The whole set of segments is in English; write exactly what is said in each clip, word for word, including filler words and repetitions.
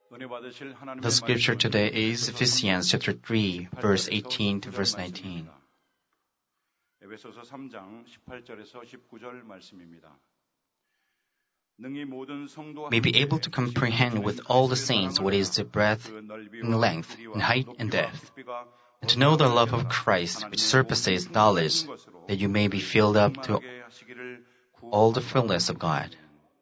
The scripture today is Ephesians chapter three, verse eighteen to verse nineteen. 에베소서 삼 장 십팔 절에서 십구 절 말씀입니다. May be able to comprehend with all the saints what is the breadth and length and height and depth, and to know the love of Christ which surpasses knowledge, that you may be filled up to all the fullness of God.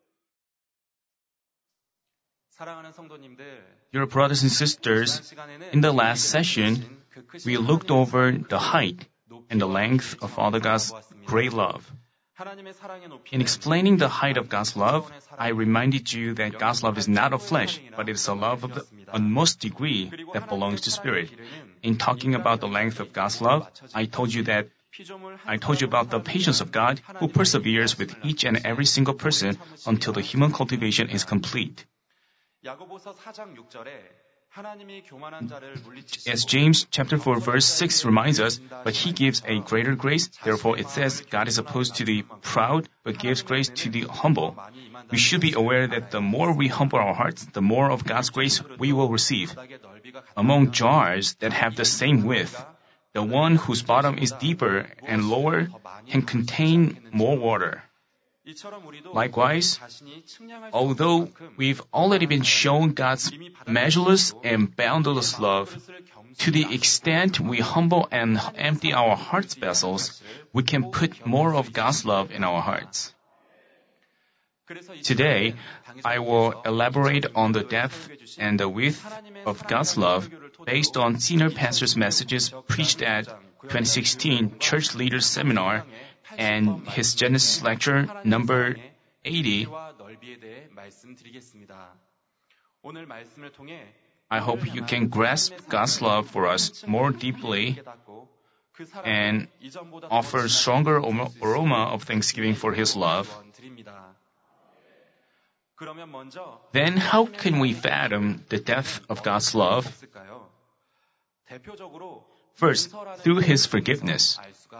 Dear brothers and sisters, in the last session, we looked over the height and the length of Father God's great love. In explaining the height of God's love, I reminded you that God's love is not of flesh, but it is a love of the utmost degree that belongs to spirit. In talking about the length of God's love, I told you that I told you about the patience of God who perseveres with each and every single person until the human cultivation is complete. As James chapter four verse six reminds us, but he gives a greater grace, therefore it says God is opposed to the proud, but gives grace to the humble. We should be aware that the more we humble our hearts, the more of God's grace we will receive. Among jars that have the same width, the one whose bottom is deeper and lower can contain more water. Likewise, although we've already been shown God's measureless and boundless love, to the extent we humble and empty our heart's vessels, we can put more of God's love in our hearts. Today, I will elaborate on the depth and the width of God's love based on senior pastor's messages preached at twenty sixteen Church Leaders Seminar and his Genesis lecture number eighty. I hope you can grasp God's love for us more deeply and offer stronger aroma of thanksgiving for His love. Then how can we fathom the depth of God's love? First, through His forgiveness.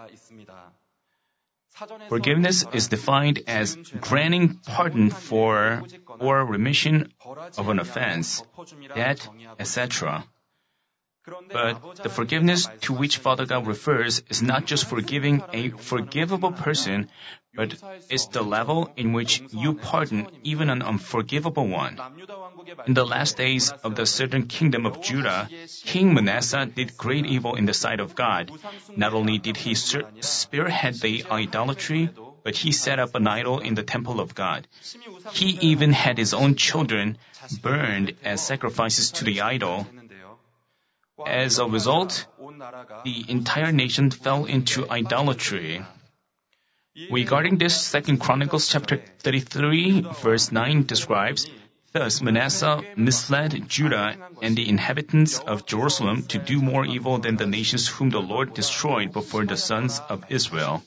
Forgiveness is defined as granting pardon for or remission of an offense, debt, et cetera. But the forgiveness to which Father God refers is not just forgiving a forgivable person, but it's the level in which you pardon even an unforgivable one. In the last days of the southern kingdom of Judah, King Manasseh did great evil in the sight of God. Not only did he spearhead the idolatry, but he set up an idol in the temple of God. He even had his own children burned as sacrifices to the idol. As a result, the entire nation fell into idolatry. Regarding this, Second Chronicles chapter thirty-three, verse nine describes, "Thus Manasseh misled Judah and the inhabitants of Jerusalem to do more evil than the nations whom the Lord destroyed before the sons of Israel."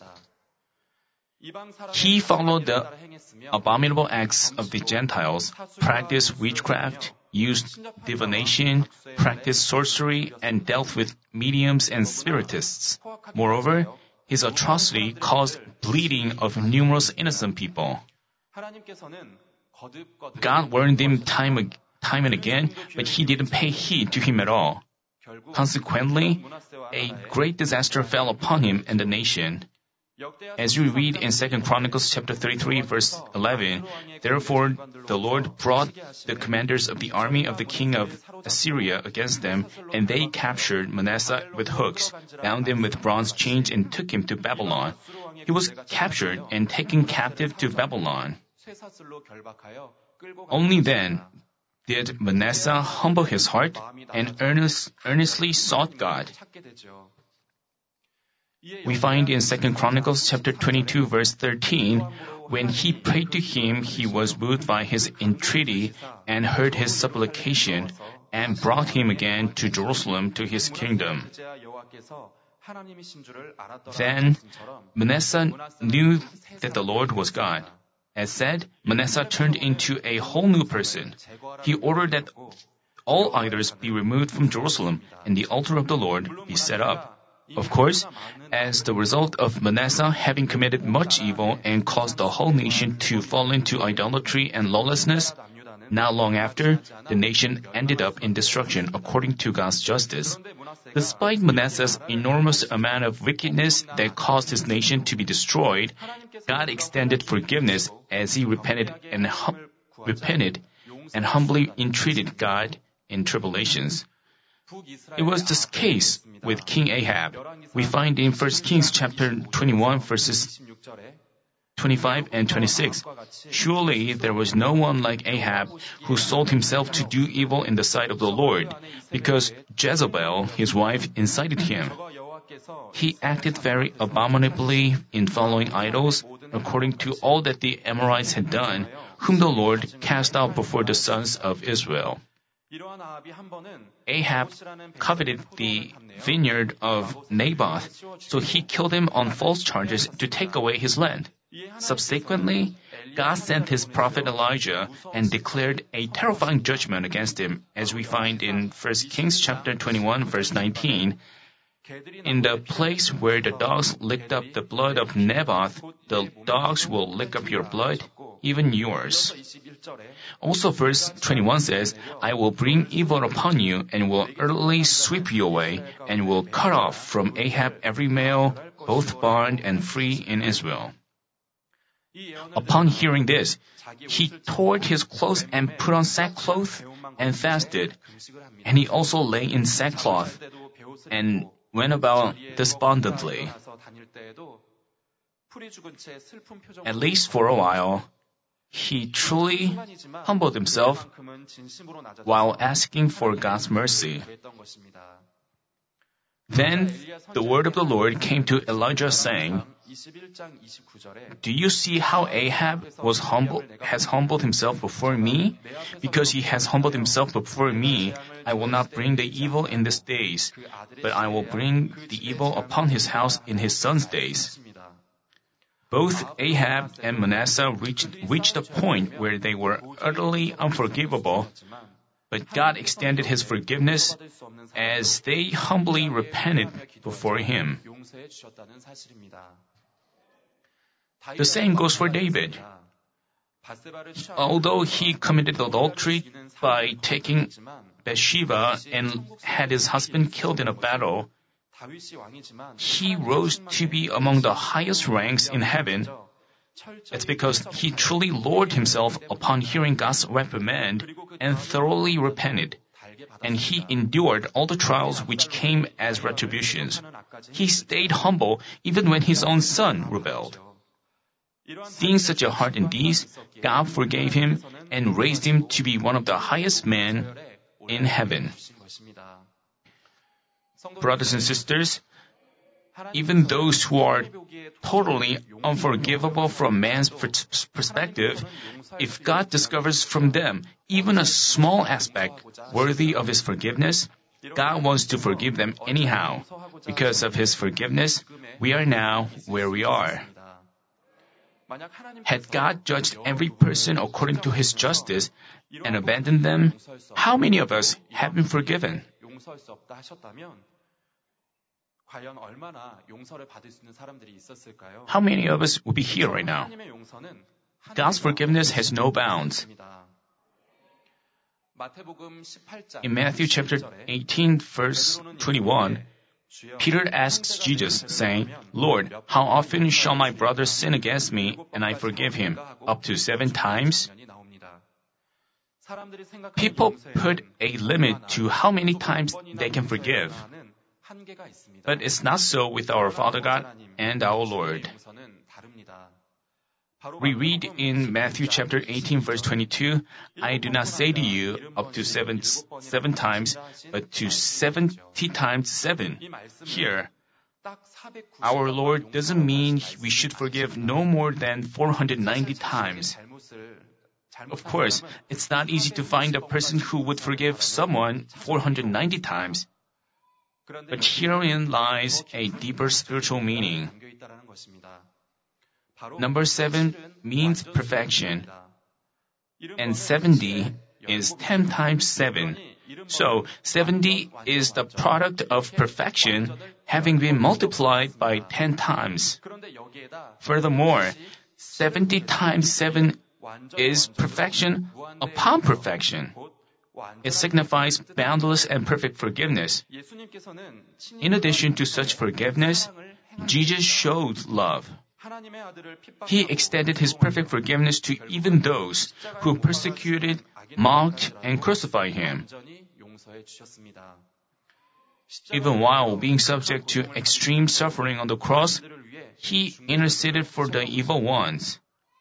He followed the abominable acts of the Gentiles, practiced witchcraft, used divination, practiced sorcery, and dealt with mediums and spiritists. Moreover, his atrocity caused bleeding of numerous innocent people. God warned him time, time and again, but he didn't pay heed to him at all. Consequently, a great disaster fell upon him and the nation. As you read in Second Chronicles chapter thirty-three, verse eleven, therefore the Lord brought the commanders of the army of the king of Assyria against them, and they captured Manasseh with hooks, bound him with bronze chains, and took him to Babylon. He was captured and taken captive to Babylon. Only then did Manasseh humble his heart and earnest, earnestly sought God. We find in Second Chronicles chapter twenty-two, verse thirteen, when he prayed to him, he was moved by his entreaty and heard his supplication and brought him again to Jerusalem to his kingdom. Then Manasseh knew that the Lord was God. As said, Manasseh turned into a whole new person. He ordered that all idols be removed from Jerusalem and the altar of the Lord be set up. Of course, as the result of Manasseh having committed much evil and caused the whole nation to fall into idolatry and lawlessness, Not long after, the nation ended up in destruction according to God's justice. Despite Manasseh's enormous amount of wickedness that caused his nation to be destroyed, God extended forgiveness as he repented and hum- repented and humbly entreated God in tribulations. It was this case with King Ahab. We find in First Kings chapter twenty-one verses twenty-five and twenty-six. Surely there was no one like Ahab who sold himself to do evil in the sight of the Lord, because Jezebel, his wife, incited him. He acted very abominably in following idols, according to all that the Amorites had done, whom the Lord cast out before the sons of Israel. Ahab coveted the vineyard of Naboth, so he killed him on false charges to take away his land. Subsequently, God sent his prophet Elijah and declared a terrifying judgment against him, as we find in First Kings chapter twenty-one verse nineteen. In the place where the dogs licked up the blood of Naboth, the dogs will lick up your blood, even yours. Also verse twenty-one says, I will bring evil upon you and will utterly sweep you away and will cut off from Ahab every male, both bond and free in Israel. Upon hearing this, he tore his clothes and put on sackcloth and fasted, and he also lay in sackcloth and went about despondently. At least for a while, he truly humbled himself while asking for God's mercy. Then the word of the Lord came to Elijah saying, Do you see how Ahab was humble, has humbled himself before me? Because he has humbled himself before me, I will not bring the evil in these days, but I will bring the evil upon his house in his son's days. Both Ahab and Manasseh reached, reached a point where they were utterly unforgivable, but God extended his forgiveness as they humbly repented before him. The same goes for David. Although he committed adultery by taking Bathsheba and had his husband killed in a battle, he rose to be among the highest ranks in heaven. It's because he truly lowered himself upon hearing God's reprimand and thoroughly repented, and he endured all the trials which came as retributions. He stayed humble even when his own son rebelled. Seeing such a heart in these, God forgave him and raised him to be one of the highest men in heaven. Brothers and sisters, even those who are totally unforgivable from man's perspective, if God discovers from them even a small aspect worthy of his forgiveness, God wants to forgive them anyhow. Because of his forgiveness, we are now where we are. Had God judged every person according to his justice and abandoned them, how many of us have been forgiven? How many of us would be here right now? God's forgiveness has no bounds. In Matthew chapter eighteen, verse twenty-one, Peter asks Jesus, saying, Lord, how often shall my brother sin against me and I forgive him? Up to seven times? People put a limit to how many times they can forgive. But it's not so with our Father God and our Lord. We read in Matthew chapter eighteen, verse twenty-two, I do not say to you up to seven, seven times, but to seventy times seven. Here, our Lord doesn't mean we should forgive no more than four hundred ninety times. Of course, it's not easy to find a person who would forgive someone four hundred ninety times. But herein lies a deeper spiritual meaning. Number seven means perfection, and seventy is ten times seven. So, seventy is the product of perfection having been multiplied by ten times. Furthermore, seventy times seven is perfection upon perfection. It signifies boundless and perfect forgiveness. In addition to such forgiveness, Jesus showed love. He extended his perfect forgiveness to even those who persecuted, mocked, and crucified him. Even while being subject to extreme suffering on the cross, he interceded for the evil ones.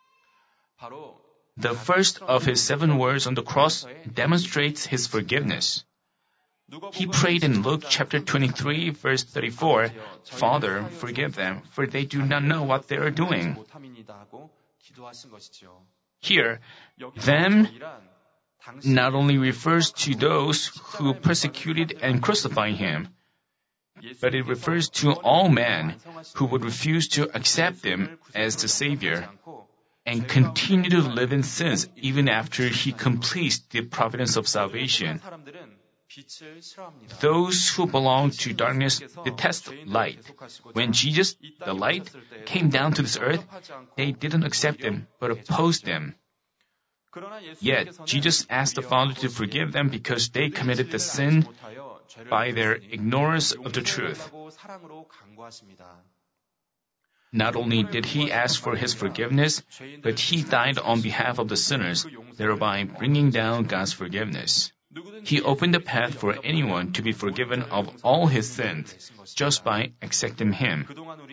The first of his seven words on the cross demonstrates his forgiveness. He prayed in Luke chapter twenty-three, verse thirty-four, "Father, forgive them, for they do not know what they are doing." Here, them not only refers to those who persecuted and crucified him, but it refers to all men who would refuse to accept him as the Savior and continue to live in sins even after he completes the providence of salvation. Those who belong to darkness detest light. When Jesus, the light, came down to this earth, they didn't accept him, but opposed him. Yet, Jesus asked the Father to forgive them because they committed the sin by their ignorance of the truth. Not only did he ask for his forgiveness, but he died on behalf of the sinners, thereby bringing down God's forgiveness. He opened the path for anyone to be forgiven of all his sins just by accepting him.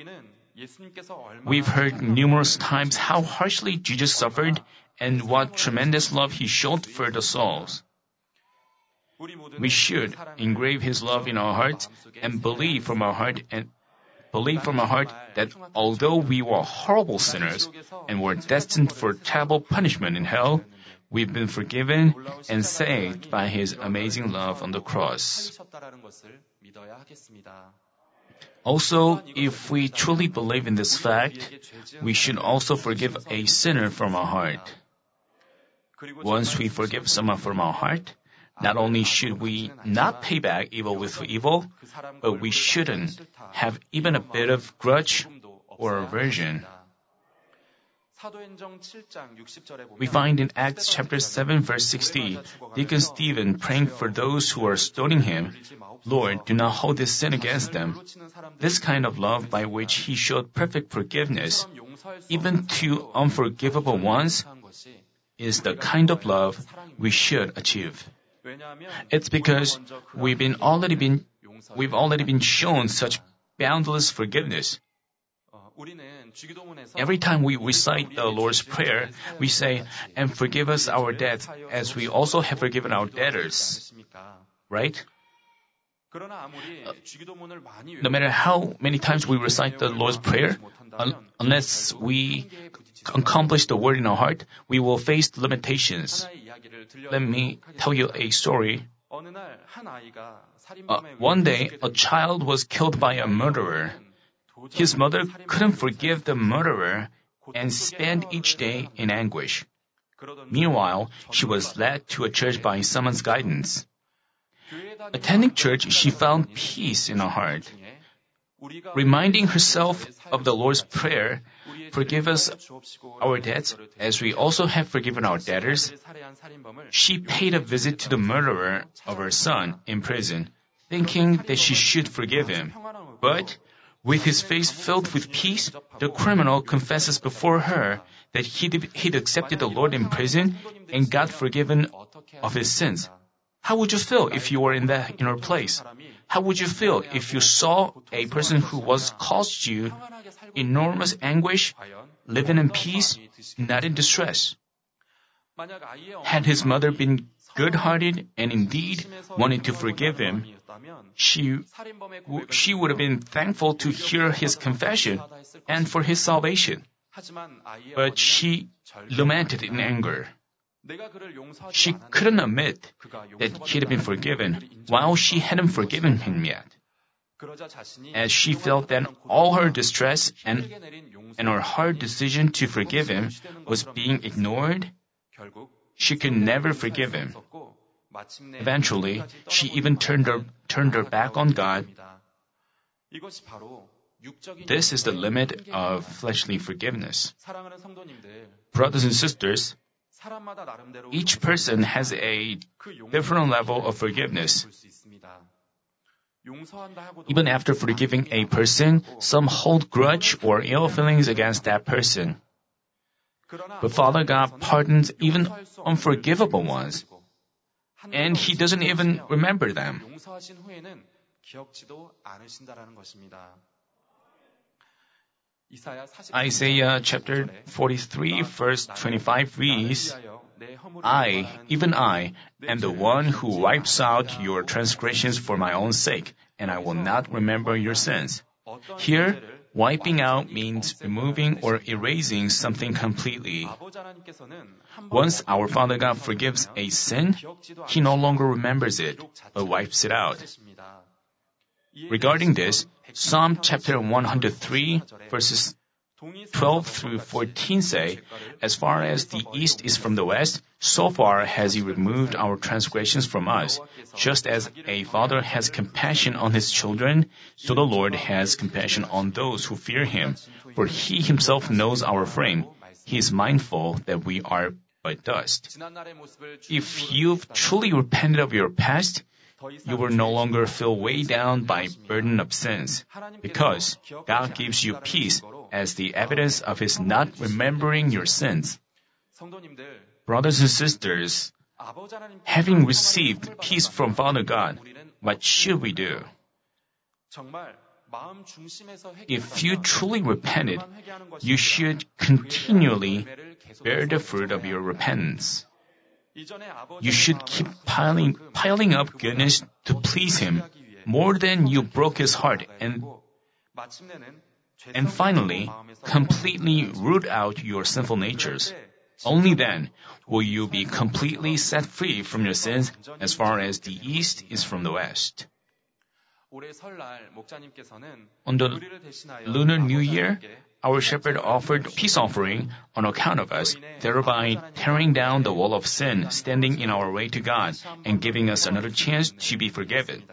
We've heard numerous times how harshly Jesus suffered and what tremendous love he showed for the souls. We should engrave his love in our hearts and believe from our heart and believe from our heart that although we were horrible sinners and were destined for terrible punishment in hell, we've been forgiven and saved by his amazing love on the cross. Also, if we truly believe in this fact, we should also forgive a sinner from our heart. Once we forgive someone from our heart, not only should we not pay back evil with evil, but we shouldn't have even a bit of grudge or aversion. We find in Acts chapter seven, verse sixty, Deacon Stephen praying for those who are stoning him, "Lord, do not hold this sin against them." This kind of love by which he showed perfect forgiveness, even to unforgivable ones, is the kind of love we should achieve. It's because we've been already been we've already been shown such boundless forgiveness. Every time we recite the Lord's Prayer, we say, "And forgive us our debts, as we also have forgiven our debtors." Right? Uh, no matter how many times we recite the Lord's Prayer, un- unless we accomplish the word in our heart, we will face limitations. Let me tell you a story. Uh, one day, a child was killed by a murderer. His mother couldn't forgive the murderer and spent each day in anguish. Meanwhile, she was led to a church by someone's guidance. Attending church, she found peace in her heart. Reminding herself of the Lord's Prayer, "Forgive us our debts, as we also have forgiven our debtors," she paid a visit to the murderer of her son in prison, thinking that she should forgive him. But, with his face filled with peace, the criminal confesses before her that he'd, he'd accepted the Lord in prison and got forgiven of his sins. How would you feel if you were in that inner place? How would you feel if you saw a person who was caused you enormous anguish, living in peace, not in distress? Had his mother been good-hearted and indeed wanted to forgive him, she, she would have been thankful to hear his confession and for his salvation. But she lamented in anger. She couldn't admit that he had been forgiven while she hadn't forgiven him yet. As she felt that all her distress and, and her hard decision to forgive him was being ignored, she could never forgive him. Eventually, she even turned her, turned her back on God. This is the limit of fleshly forgiveness. Brothers and sisters, Each person has a different level of forgiveness. Even after forgiving a person, some hold grudge or ill feelings against that person. But Father God pardons even unforgivable ones, and He doesn't even remember them. Isaiah chapter forty-three, verse twenty-five reads, I, even I, am the one who wipes out your transgressions for my own sake, and I will not remember your sins. Here, wiping out means removing or erasing something completely. Once our Father God forgives a sin, He no longer remembers it, but wipes it out. Regarding this, Psalm chapter one hundred three, verses twelve through fourteen say, As far as the east is from the west, so far has He removed our transgressions from us. Just as a father has compassion on his children, so the Lord has compassion on those who fear Him. For He Himself knows our frame. He is mindful that we are but dust. If you've truly repented of your past, you will no longer feel weighed down by burden of sins, because God gives you peace as the evidence of His not remembering your sins. Brothers and sisters, having received peace from Father God, what should we do? If you truly repented, you should continually bear the fruit of your repentance. You should keep piling, piling up goodness to please Him more than you broke His heart, and, and finally, completely root out your sinful natures. Only then will you be completely set free from your sins as far as the east is from the west. On the Lunar New Year, our shepherd offered peace offering on account of us, thereby tearing down the wall of sin standing in our way to God and giving us another chance to be forgiven.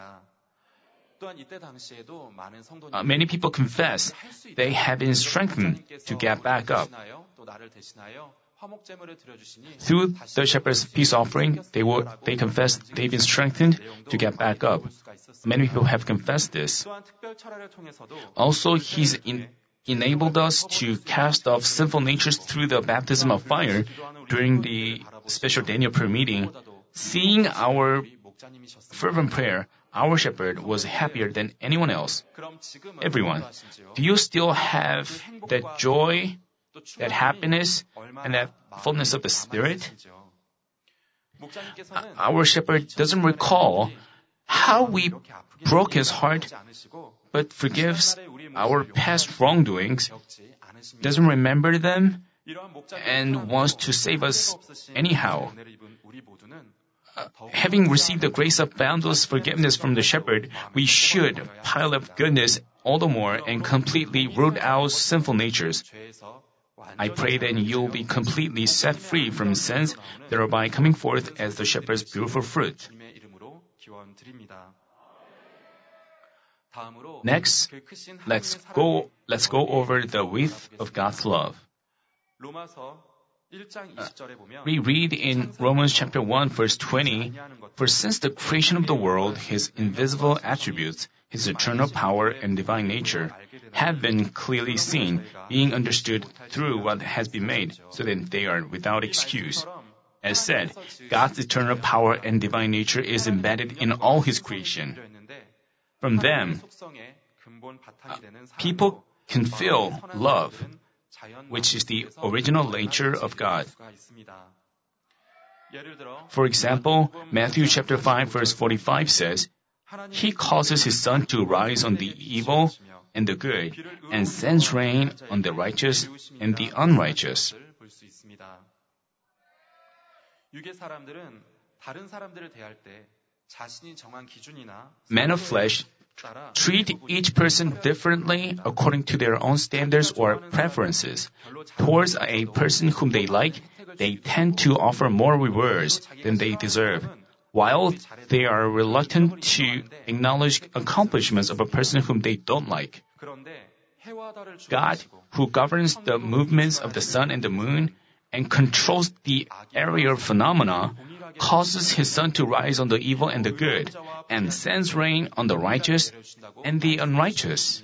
Uh, many people confess they have been strengthened to get back up. Through the shepherd's peace offering, they will, they confess they've been strengthened to get back up. Many people have confessed this. Also, He's in, enabled us to cast off sinful natures through the baptism of fire during the special Daniel prayer meeting. Seeing our fervent prayer, our shepherd was happier than anyone else. Everyone, do you still have that joy, that happiness, and that fullness of the Spirit? Our shepherd doesn't recall how we broke His heart, but forgives our past wrongdoings, doesn't remember them, and wants to save us anyhow. Uh, having received the grace of boundless forgiveness from the shepherd, we should pile up goodness all the more and completely root out sinful natures. I pray that you'll be completely set free from sins, thereby coming forth as the shepherd's beautiful fruit. Next, let's go, let's go over the width of God's love. Uh, we read in Romans chapter one, verse twenty, For since the creation of the world, His invisible attributes, His eternal power and divine nature, have been clearly seen, being understood through what has been made, so that they are without excuse. As said, God's eternal power and divine nature is embedded in all His creation. From them, uh, people can feel love, which is the original nature of God. For example, Matthew chapter five, verse forty-five says, He causes His sun to rise on the evil and the good, and sends rain on the righteous and the unrighteous. Men of flesh treat each person differently according to their own standards or preferences. Towards a person whom they like, they tend to offer more rewards than they deserve, while they are reluctant to acknowledge accomplishments of a person whom they don't like. God, who governs the movements of the sun and the moon, and controls the area of phenomena, causes his sun to rise on the evil and the good, and sends rain on the righteous and the unrighteous.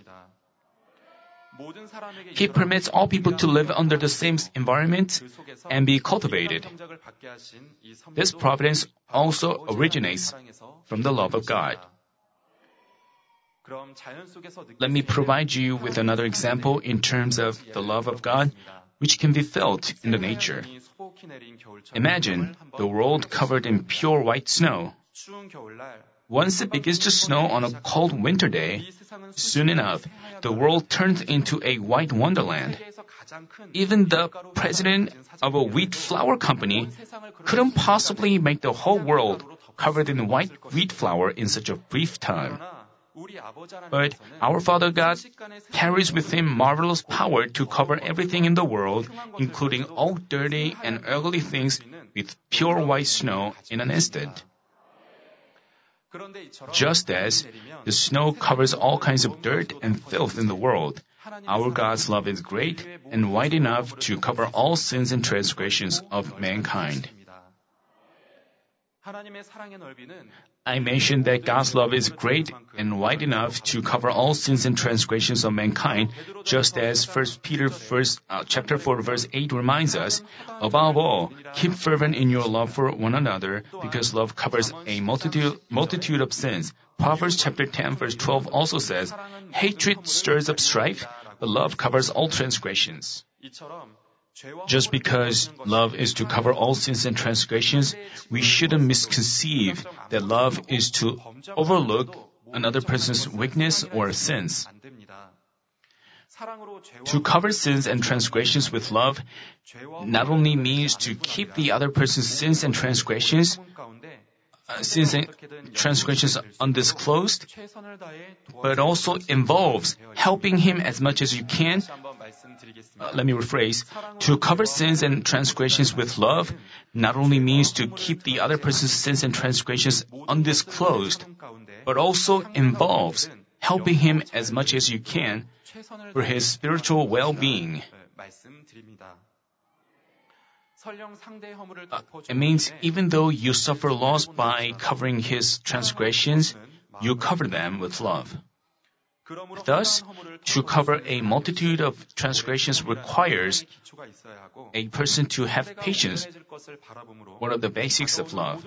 He permits all people to live under the same environment and be cultivated. This providence also originates from the love of God. Let me provide you with another example in terms of the love of God, which can be felt in the nature. Imagine the world covered in pure white snow. Once it begins to snow on a cold winter day, soon enough, the world turns into a white wonderland. Even the president of a wheat flour company couldn't possibly make the whole world covered in white wheat flour in such a brief time. But our Father God carries with Him marvelous power to cover everything in the world, including all dirty and ugly things, with pure white snow in an instant. Just as the snow covers all kinds of dirt and filth in the world, our God's love is great and wide enough to cover all sins and transgressions of mankind. I mentioned that God's love is great and wide enough to cover all sins and transgressions of mankind, just as First Peter verse, uh, chapter four, verse eight reminds us. Above all, keep fervent in your love for one another, because love covers a multitude, multitude of sins. Proverbs chapter ten, verse twelve also says, hatred stirs up strife, but love covers all transgressions. Just because love is to cover all sins and transgressions, we shouldn't misconceive that love is to overlook another person's weakness or sins. To cover sins and transgressions with love not only means to keep the other person's sins and transgressions, uh, sins and transgressions undisclosed, but also involves helping him as much as you can. Uh, let me rephrase. To cover sins and transgressions with love not only means to keep the other person's sins and transgressions undisclosed, but also involves helping him as much as you can for his spiritual well-being. Uh, it means even though you suffer loss by covering his transgressions, you cover them with love. Thus, to cover a multitude of transgressions requires a person to have patience, one of the basics of love.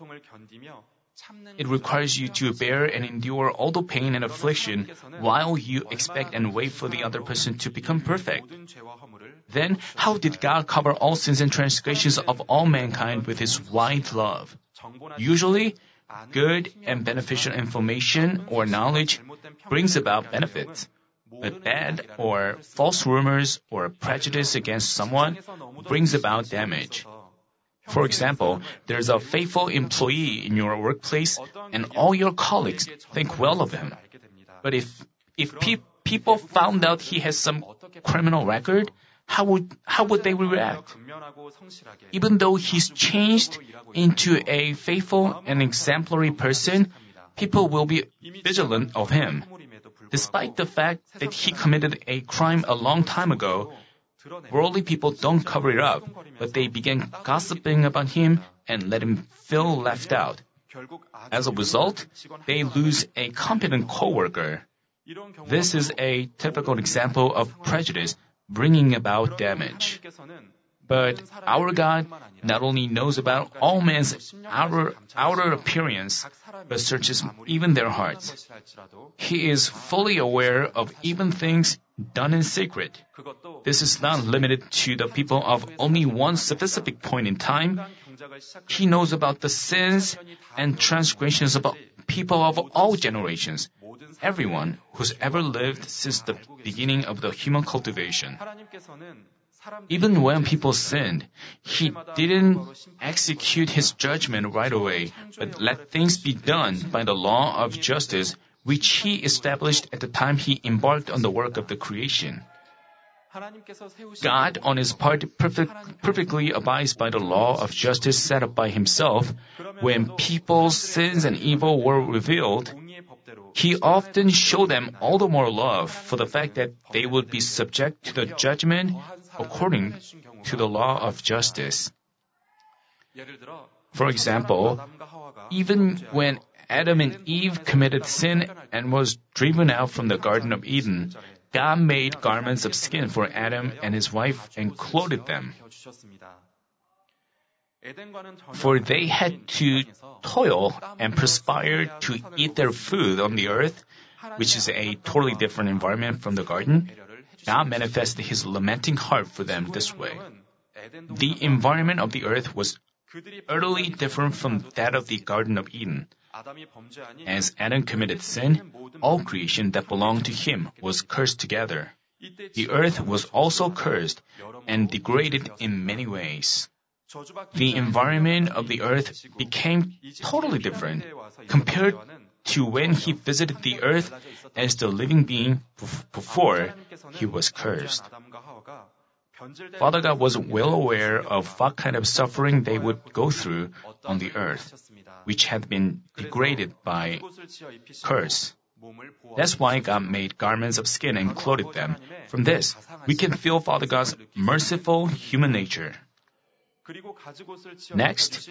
It requires you to bear and endure all the pain and affliction while you expect and wait for the other person to become perfect. Then, how did God cover all sins and transgressions of all mankind with His wide love? Usually, good and beneficial information or knowledge brings about benefits, but bad or false rumors or prejudice against someone brings about damage. For example, there's a faithful employee in your workplace and all your colleagues think well of him. But if if pe- people found out he has some criminal record, how would how would they react? Even though he's changed into a faithful and exemplary person, people will be vigilant of him. Despite the fact that he committed a crime a long time ago, worldly people don't cover it up, but they begin gossiping about him and let him feel left out. As a result, they lose a competent coworker. This is a typical example of prejudice bringing about damage. But our God not only knows about all men's outer, outer appearance, but searches even their hearts. He is fully aware of even things done in secret. This is not limited to the people of only one specific point in time. He knows about the sins and transgressions of people of all generations, everyone who's ever lived since the beginning of the human cultivation. Even when people sinned, He didn't execute His judgment right away, but let things be done by the law of justice, which He established at the time He embarked on the work of the creation. God, on His part, perfect, perfectly abides by the law of justice set up by Himself. When people's sins and evil were revealed, He often showed them all the more love for the fact that they would be subject to the judgment according to the law of justice. For example, even when Adam and Eve committed sin and was driven out from the Garden of Eden, God made garments of skin for Adam and his wife and clothed them. For they had to toil and perspire to eat their food on the earth, which is a totally different environment from the garden. God manifested his lamenting heart for them this way. The environment of the earth was utterly different from that of the Garden of Eden. As Adam committed sin, all creation that belonged to him was cursed together. The earth was also cursed and degraded in many ways. The environment of the earth became totally different compared to when he visited the earth as the living being before he was cursed. Father God was well aware of what kind of suffering they would go through on the earth, which had been degraded by curse. That's why God made garments of skin and clothed them. From this, we can feel Father God's merciful human nature. Next,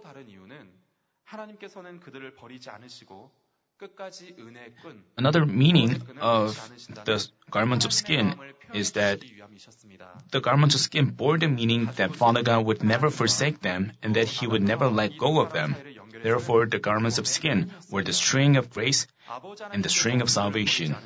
another meaning of the garments of skin is that the garments of skin bore the meaning that Father God would never forsake them and that he would never let go of them. Therefore, the garments of skin were the string of grace and the string of salvation.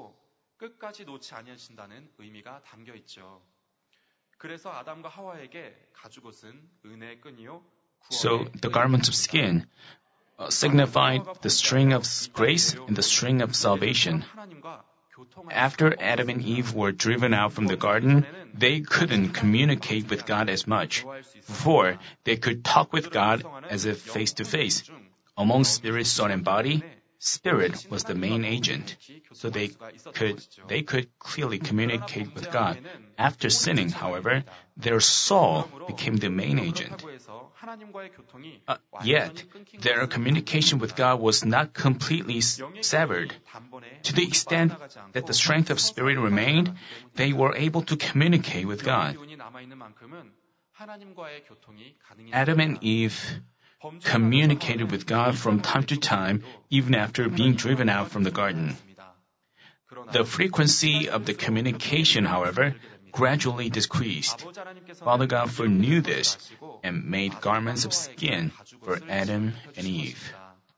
So, the garments of skin uh, signified the string of grace and the string of salvation. After Adam and Eve were driven out from the garden, they couldn't communicate with God as much. Before, they could talk with God as if face to face. Among spirit, soul, and body, spirit was the main agent, so they could they could clearly communicate with God. After sinning, however, their soul became the main agent. Uh, yet, their communication with God was not completely severed. To the extent that the strength of spirit remained, they were able to communicate with God. Adam and Eve communicated with God from time to time, even after being driven out from the garden. The frequency of the communication, however, gradually decreased. Father God foreknew this and made garments of skin for Adam and Eve.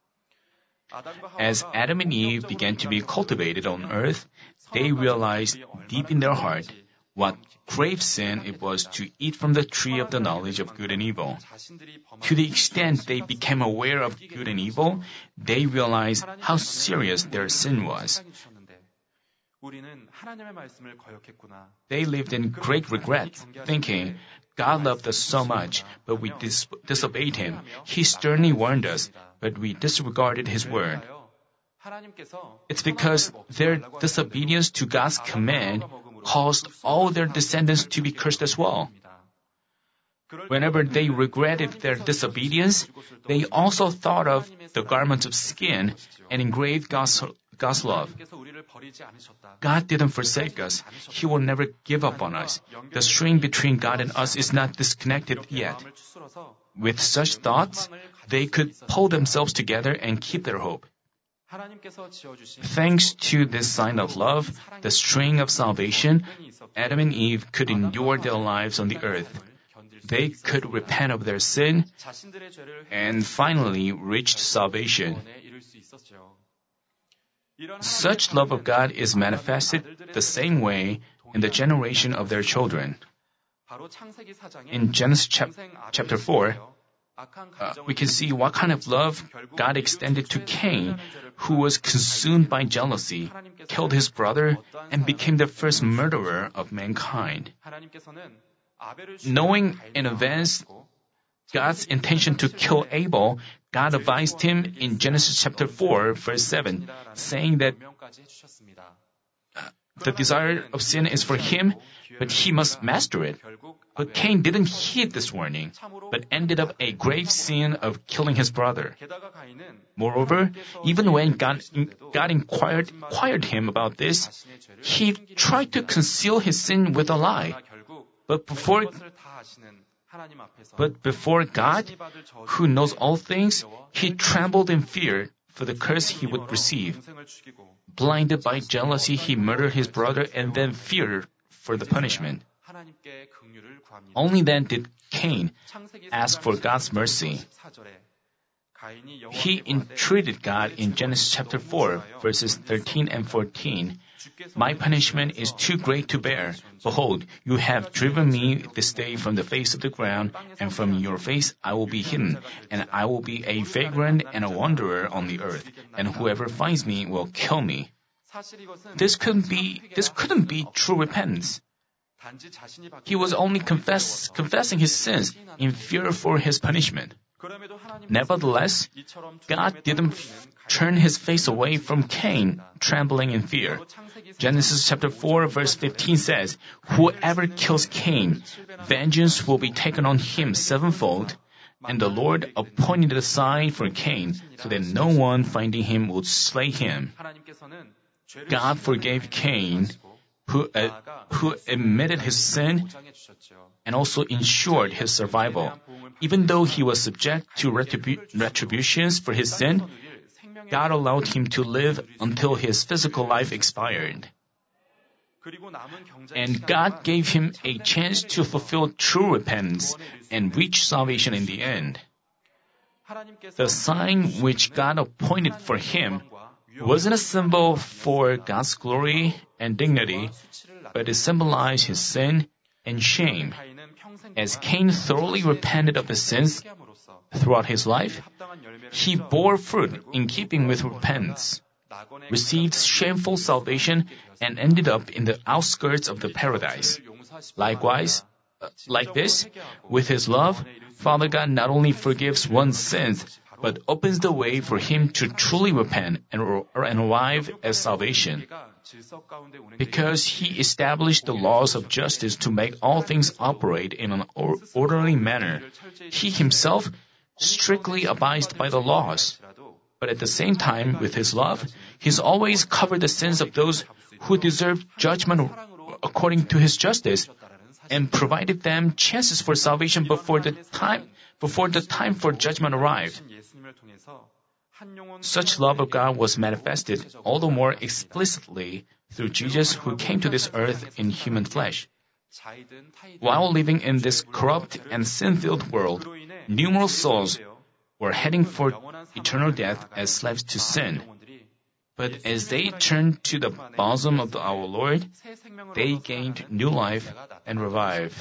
As Adam and Eve began to be cultivated on earth, they realized deep in their heart what grave sin it was to eat from the tree of the knowledge of good and evil. To the extent they became aware of good and evil, they realized how serious their sin was. They lived in great regret, thinking, God loved us so much, but we dis- disobeyed him. He sternly warned us, but we disregarded his word. It's because their disobedience to God's command caused all their descendants to be cursed as well. Whenever they regretted their disobedience, they also thought of the garments of skin and engraved God's, God's love. God didn't forsake us. He will never give up on us. The string between God and us is not disconnected yet. With such thoughts, they could pull themselves together and keep their hope. Thanks to this sign of love, the string of salvation, Adam and Eve could endure their lives on the earth. They could repent of their sin and finally reached salvation. Such love of God is manifested the same way in the generation of their children. In Genesis chap- chapter four, uh, we can see what kind of love God extended to Cain, who was consumed by jealousy, killed his brother, and became the first murderer of mankind. Knowing in advance God's intention to kill Abel, God advised him in Genesis chapter four, verse seven, saying that the desire of sin is for him, but he must master it. But Cain didn't heed this warning, but ended up a grave sin of killing his brother. Moreover, even when God, God inquired, inquired him about this, he tried to conceal his sin with a lie. But before, but before God, who knows all things, he trembled in fear for the curse he would receive. Blinded by jealousy, he murdered his brother and then feared for the punishment. Only then did Cain ask for God's mercy. He entreated God in Genesis chapter four, verses thirteen and fourteen. My punishment is too great to bear. Behold, you have driven me this day from the face of the ground, and from your face I will be hidden, and I will be a vagrant and a wanderer on the earth, and whoever finds me will kill me. This couldn't be, this couldn't be true repentance. He was only confess, confessing his sins in fear for his punishment. Nevertheless, God didn't f- turn his face away from Cain, trembling in fear. Genesis chapter four, verse fifteen says, "Whoever kills Cain, vengeance will be taken on him sevenfold." And the Lord appointed a sign for Cain, so that no one finding him would slay him. God forgave Cain, who, uh, who admitted his sin and also ensured his survival. Even though he was subject to retribu- retributions for his sin, God allowed him to live until his physical life expired. And God gave him a chance to fulfill true repentance and reach salvation in the end. The sign which God appointed for him wasn't a symbol for God's glory and dignity, but it symbolized his sin and shame. As Cain thoroughly repented of his sins throughout his life, he bore fruit in keeping with repentance, received shameful salvation, and ended up in the outskirts of the paradise. Likewise, uh, like this, with his love, Father God not only forgives one's sins, but opens the way for him to truly repent and, and arrive at salvation. Because he established the laws of justice to make all things operate in an or- orderly manner, he himself strictly abides by the laws. But at the same time, with his love, he's always covered the sins of those who deserve judgment according to his justice, and provided them chances for salvation before the time before the time for judgment arrived. Such love of God was manifested all the more explicitly through Jesus, who came to this earth in human flesh. While living in this corrupt and sin-filled world, numerous souls were heading for eternal death as slaves to sin. But as they turned to the bosom of our Lord, they gained new life and revived.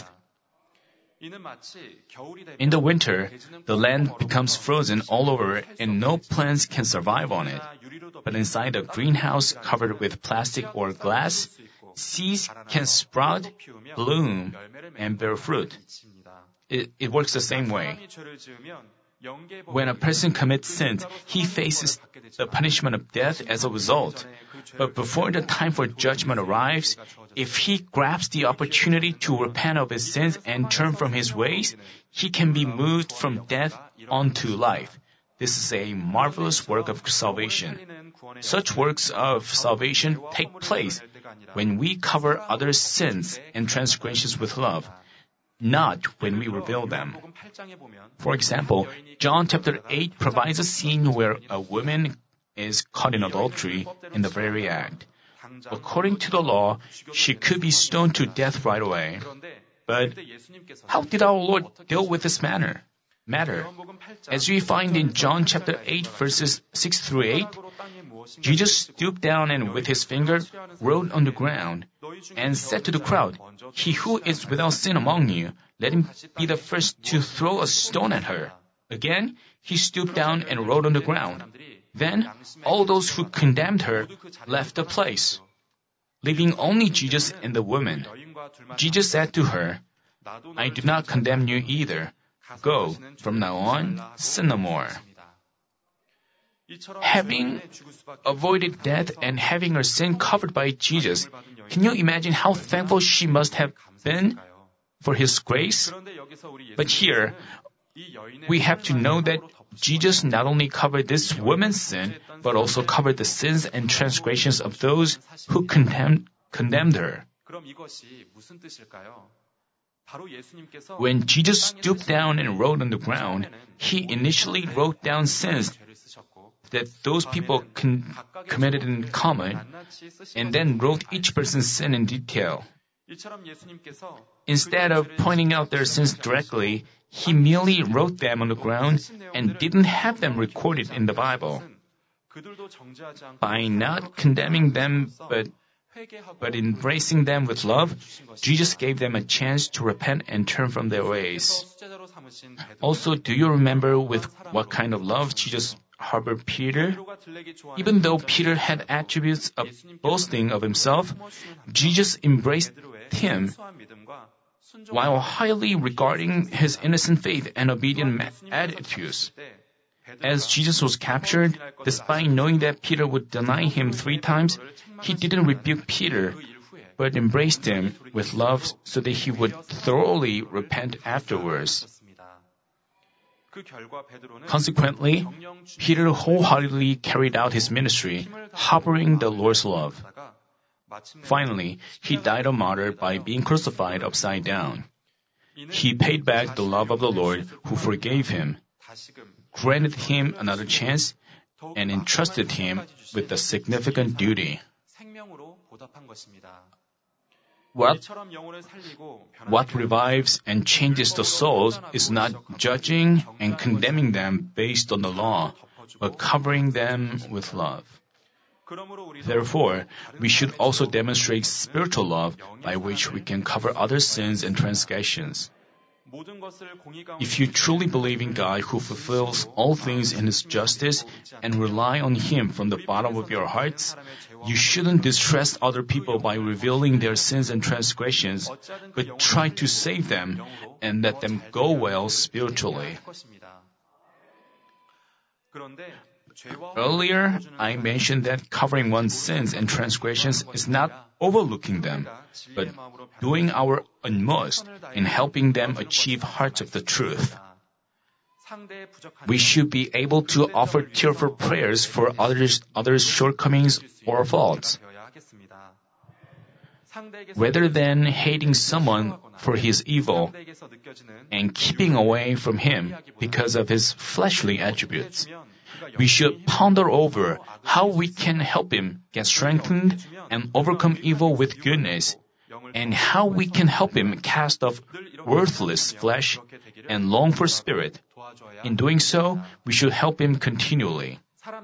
In the winter, the land becomes frozen all over and no plants can survive on it. But inside a greenhouse covered with plastic or glass, seeds can sprout, bloom, and bear fruit. It, it works the same way. When a person commits sins, he faces the punishment of death as a result. But before the time for judgment arrives, if he grabs the opportunity to repent of his sins and turn from his ways, he can be moved from death onto life. This is a marvelous work of salvation. Such works of salvation take place when we cover others' sins and transgressions with love, not when we reveal them. For example, John chapter eight provides a scene where a woman is caught in adultery in the very act. According to the law, she could be stoned to death right away. But how did our Lord deal with this matter? matter? As we find in John chapter eight, verses six through eight, Jesus stooped down and with his finger wrote on the ground and said to the crowd, "He who is without sin among you, let him be the first to throw a stone at her." Again, he stooped down and wrote on the ground. Then all those who condemned her left the place, leaving only Jesus and the woman. Jesus said to her, "I do not condemn you either. Go, from now on, sin no more." Having avoided death and having her sin covered by Jesus, can you imagine how thankful she must have been for His grace? But here, we have to know that Jesus not only covered this woman's sin, but also covered the sins and transgressions of those who condemned, condemned her. When Jesus stooped down and wrote on the ground, he initially wrote down sins that those people con- committed in common, and then wrote each person's sin in detail. Instead of pointing out their sins directly, he merely wrote them on the ground and didn't have them recorded in the Bible. By not condemning them, but But embracing them with love, Jesus gave them a chance to repent and turn from their ways. Also, do you remember with what kind of love Jesus harbored Peter? Even though Peter had attributes of boasting of himself, Jesus embraced him while highly regarding his innocent faith and obedient attitudes. As Jesus was captured, despite knowing that Peter would deny him three times, he didn't rebuke Peter, but embraced him with love so that he would thoroughly repent afterwards. Consequently, Peter wholeheartedly carried out his ministry, harboring the Lord's love. Finally, he died a martyr by being crucified upside down. He paid back the love of the Lord who forgave him, granted him another chance, and entrusted him with a significant duty. What, what revives and changes the souls is not judging and condemning them based on the law, but covering them with love. Therefore, we should also demonstrate spiritual love by which we can cover other sins and transgressions. If you truly believe in God who fulfills all things in His justice and rely on Him from the bottom of your hearts, you shouldn't distress other people by revealing their sins and transgressions, but try to save them and let them go well spiritually. Earlier, I mentioned that covering one's sins and transgressions is not overlooking them, but doing our utmost in helping them achieve hearts of the truth. We should be able to offer tearful prayers for others' others' shortcomings or faults. Rather than hating someone for his evil and keeping away from him because of his fleshly attributes, we should ponder over how we can help him get strengthened and overcome evil with goodness, and how we can help him cast off worthless flesh and long for spirit. In doing so, we should help him continually.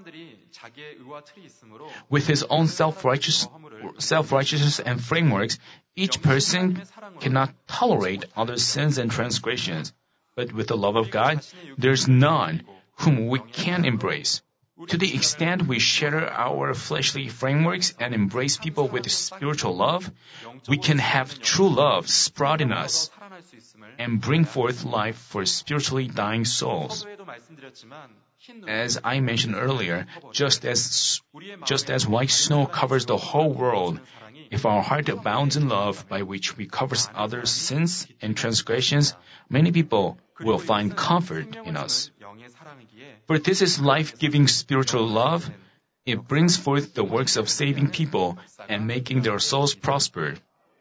With his own self-righteous, self-righteousness and frameworks, each person cannot tolerate other sins and transgressions. But with the love of God, there's none whom we can embrace. To the extent we shatter our fleshly frameworks and embrace people with spiritual love, we can have true love sprout in us and bring forth life for spiritually dying souls. As I mentioned earlier, just as, just as white snow covers the whole world, if our heart abounds in love by which we cover others' sins and transgressions, many people will find comfort in us. For this is life-giving spiritual love. It brings forth the works of saving people and making their souls prosper.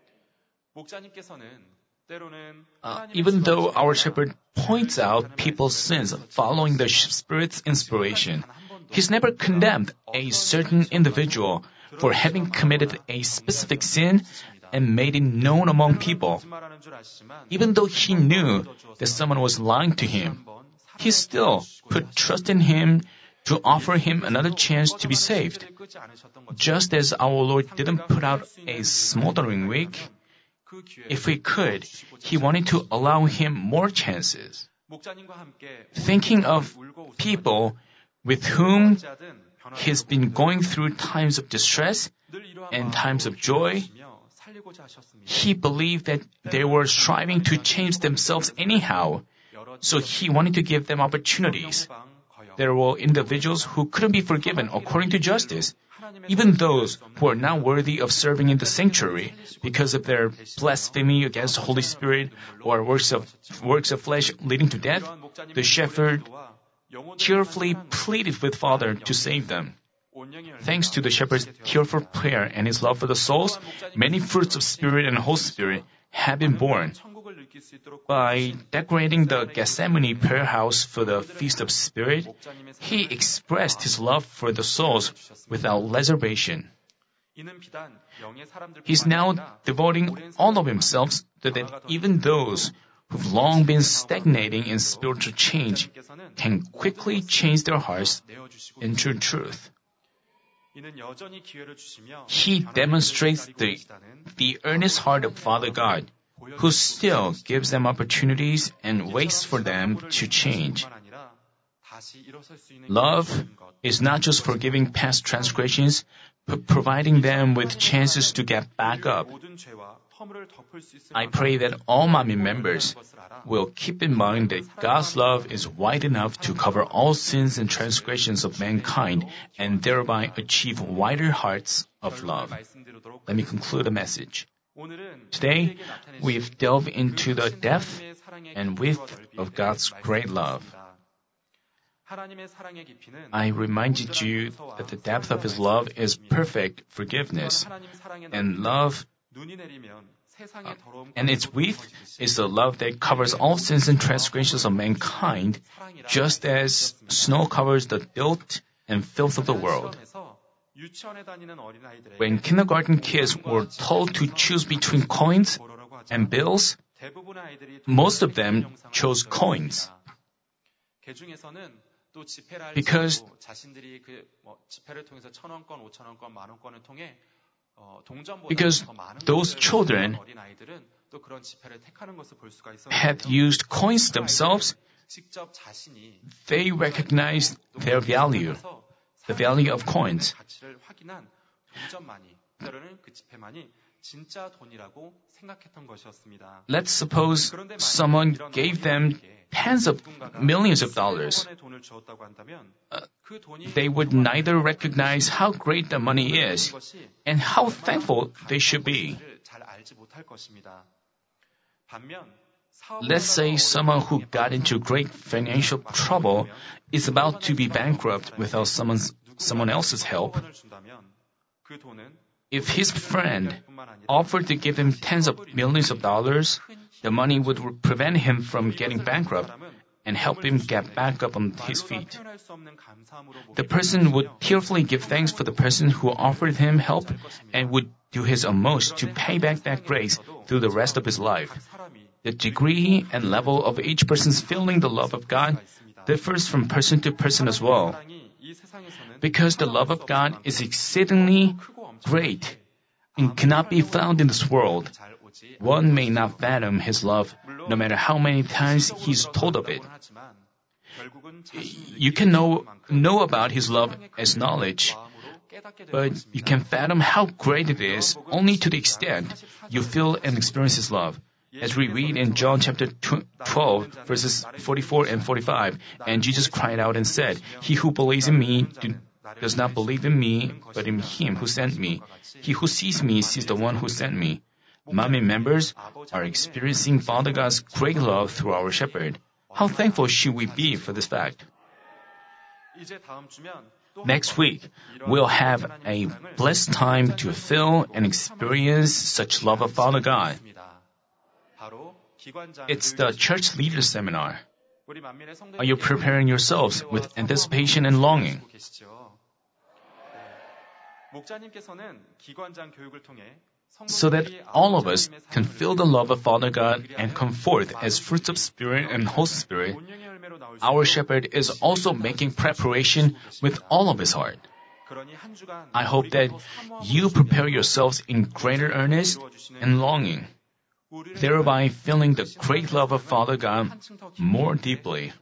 Uh, even though our shepherd points out people's sins following the Spirit's inspiration, he's never condemned a certain individual for having committed a specific sin and made it known among people. Even though he knew that someone was lying to him, he still put trust in him to offer him another chance to be saved. Just as our Lord didn't put out a smoldering wick, if he could, he wanted to allow him more chances. Thinking of people with whom he's been going through times of distress and times of joy, he believed that they were striving to change themselves anyhow, so he wanted to give them opportunities. There were individuals who couldn't be forgiven according to justice, even those who are not worthy of serving in the sanctuary because of their blasphemy against the Holy Spirit or works of, works of flesh leading to death. The shepherd tearfully pleaded with Father to save them. Thanks to the shepherd's tearful prayer and his love for the souls, many fruits of Spirit and Holy Spirit have been born. By decorating the Gethsemane prayer house for the Feast of Spirit, he expressed his love for the souls without reservation. He's now devoting all of himself so that even those who've long been stagnating in spiritual change can quickly change their hearts into truth. He demonstrates the, the earnest heart of Father God, who still gives them opportunities and waits for them to change. Love is not just forgiving past transgressions, but providing them with chances to get back up. I pray that all Manmin members will keep in mind that God's love is wide enough to cover all sins and transgressions of mankind and thereby achieve wider hearts of love. Let me conclude the message. Today, we've delved into the depth and width of God's great love. I reminded you that the depth of His love is perfect forgiveness, and love Uh, and its width is the love that covers all sins and transgressions of mankind, just as snow covers the filth and filth of the world. When kindergarten kids were told to choose between coins and bills, most of them chose coins. Because Because those children had used coins themselves, they recognized their value, the value of coins. Let's suppose someone gave them tens of millions of dollars. Uh, they would neither recognize how great the money is and how thankful they should be. Let's say someone who got into great financial trouble is about to be bankrupt without someone's, someone else's help. If his friend offered to give him tens of millions of dollars, the money would prevent him from getting bankrupt and help him get back up on his feet. The person would tearfully give thanks for the person who offered him help and would do his utmost to pay back that grace through the rest of his life. The degree and level of each person's feeling the love of God differs from person to person as well. Because the love of God is exceedingly great and cannot be found in this world, one may not fathom His love no matter how many times He's told of it. You can know, know about His love as knowledge, but you can fathom how great it is only to the extent you feel and experience His love. As we read in John chapter twelve, verses forty-four and forty-five, and Jesus cried out and said, "He who believes in me do, does not believe in me, but in Him who sent me. He who sees me sees the one who sent me." Manmin members are experiencing Father God's great love through our shepherd. How thankful should we be for this fact? Next week, we'll have a blessed time to feel and experience such love of Father God. It's the Church Leaders Seminar. Are you preparing yourselves with anticipation and longing? So that all of us can feel the love of Father God and come forth as fruits of Spirit and Holy Spirit, our shepherd is also making preparation with all of his heart. I hope that you prepare yourselves in greater earnest and longing, thereby feeling the great love of Father God more deeply.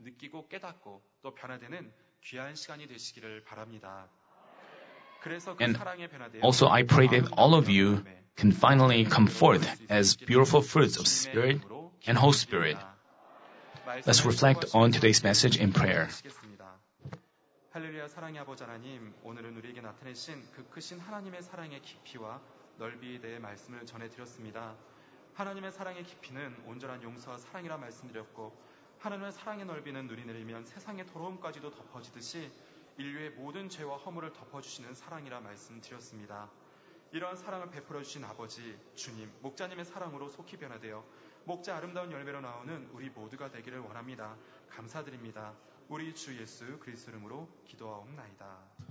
And also I pray that all of you can finally come forth as beautiful fruits of Spirit and Holy Spirit. Let's reflect on today's message in prayer. 할렐루야 사랑의 아버지 하나님, 오늘은 우리에게 나타내신 그 크신 하나님의 사랑의 깊이와 넓이에 대해 말씀을 전해드렸습니다. 하나님의 사랑의 깊이는 온전한 용서와 사랑이라 말씀드렸고, 하나님의 사랑의 넓이는 눈이 내리면 세상의 더러움까지도 덮어지듯이 인류의 모든 죄와 허물을 덮어주시는 사랑이라 말씀드렸습니다. 이러한 사랑을 베풀어 주신 아버지, 주님, 목자님의 사랑으로 속히 변화되어 목자 아름다운 열매로 나오는 우리 모두가 되기를 원합니다. 감사드립니다. 우리 주 예수 그리스도 이름으로 기도하옵나이다.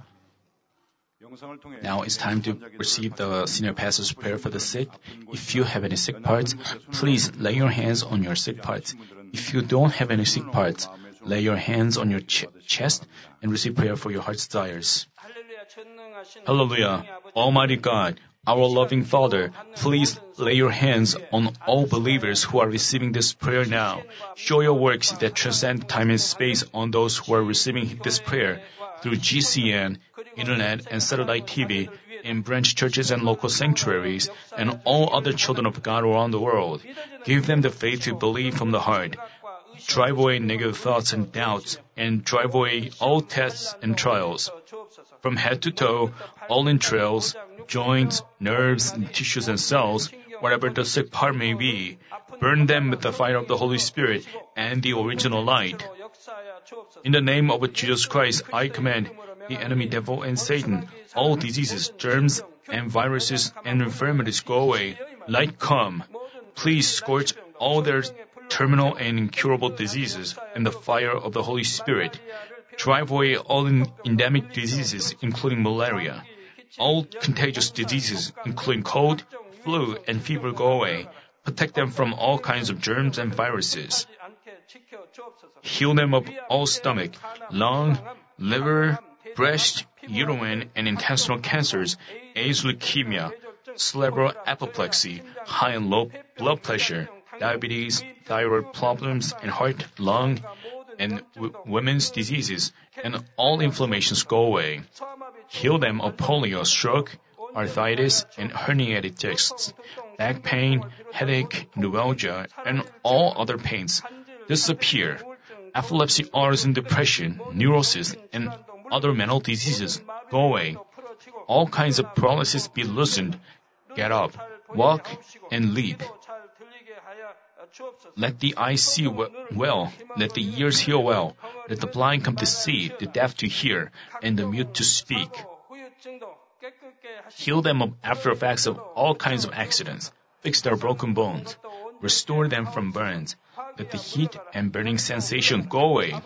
Now it's time to receive the senior pastor's prayer for the sick. If you have any sick parts, please lay your hands on your sick parts. If you don't have any sick parts, lay your hands on your ch- chest and receive prayer for your heart's desires. Hallelujah. Almighty God, our loving Father, please lay your hands on all believers who are receiving this prayer now. Show your works that transcend time and space on those who are receiving this prayer through G C N, Internet, and satellite T V, in branch churches and local sanctuaries, and all other children of God around the world. Give them the faith to believe from the heart. Drive away negative thoughts and doubts, and drive away all tests and trials. From head to toe, all entrails, joints, nerves, tissues, and cells, whatever the sick part may be, burn them with the fire of the Holy Spirit and the original light. In the name of Jesus Christ, I command the enemy devil and Satan, all diseases, germs, and viruses and infirmities go away. Light come. Please scorch all their terminal and incurable diseases in the fire of the Holy Spirit. Drive away all endemic diseases, including malaria. All contagious diseases, including cold, flu, and fever, go away. Protect them from all kinds of germs and viruses. Heal them of all stomach, lung, liver, breast, uterine, and intestinal cancers, AIDS, leukemia, cerebral apoplexy, high and low blood pressure, diabetes, thyroid problems, and heart, lung, and w- women's diseases, and all inflammations go away. Heal them of polio, stroke, arthritis, and herniated discs, back pain, headache, neuralgia, and all other pains disappear. Epilepsy, autism, depression, neurosis, and other mental diseases go away. All kinds of paralysis be loosened. Get up, walk, and leap. Let the eyes see well, let the ears hear well, let the blind come to see, the deaf to hear, and the mute to speak. Heal them of after effects of all kinds of accidents, fix their broken bones, restore them from burns, let the heat and burning sensation go away.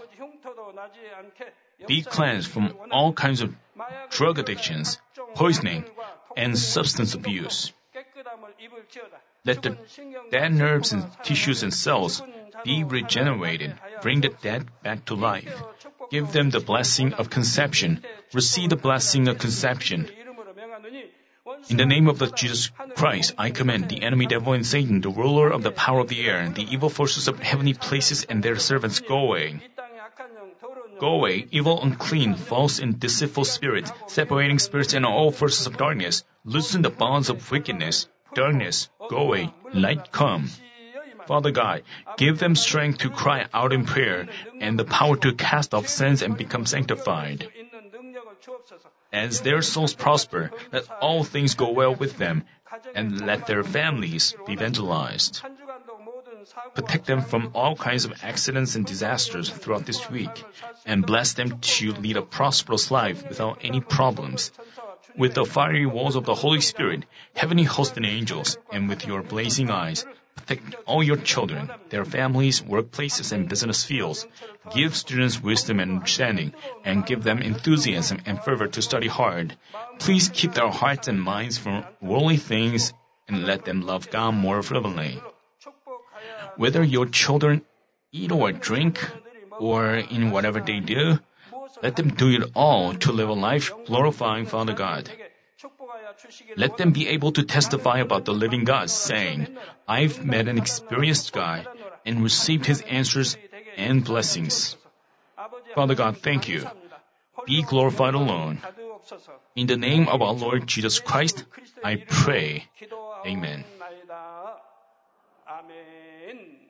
Be cleansed from all kinds of drug addictions, poisoning, and substance abuse. Let the dead nerves and tissues and cells be regenerated. Bring the dead back to life. Give them the blessing of conception. Receive the blessing of conception. In the name of the Jesus Christ, I command the enemy devil and Satan, the ruler of the power of the air, the evil forces of heavenly places and their servants, go away. Go away, evil, unclean, false, and deceitful spirits, separating spirits and all forces of darkness. Loosen the bonds of wickedness. Darkness, go away. Light come. Father God, give them strength to cry out in prayer and the power to cast off sins and become sanctified. As their souls prosper, let all things go well with them, and let their families be evangelized. Protect them from all kinds of accidents and disasters throughout this week, and bless them to lead a prosperous life without any problems. With the fiery walls of the Holy Spirit, heavenly hosts and angels, and with your blazing eyes, protect all your children, their families, workplaces, and business fields. Give students wisdom and understanding, and give them enthusiasm and fervor to study hard. Please keep their hearts and minds from worldly things, and let them love God more fervently. Whether your children eat or drink, or in whatever they do, let them do it all to live a life glorifying Father God. Let them be able to testify about the living God, saying, I've met an experienced God and received His answers and blessings. Father God, thank you. Be glorified alone. In the name of our Lord Jesus Christ, I pray. Amen.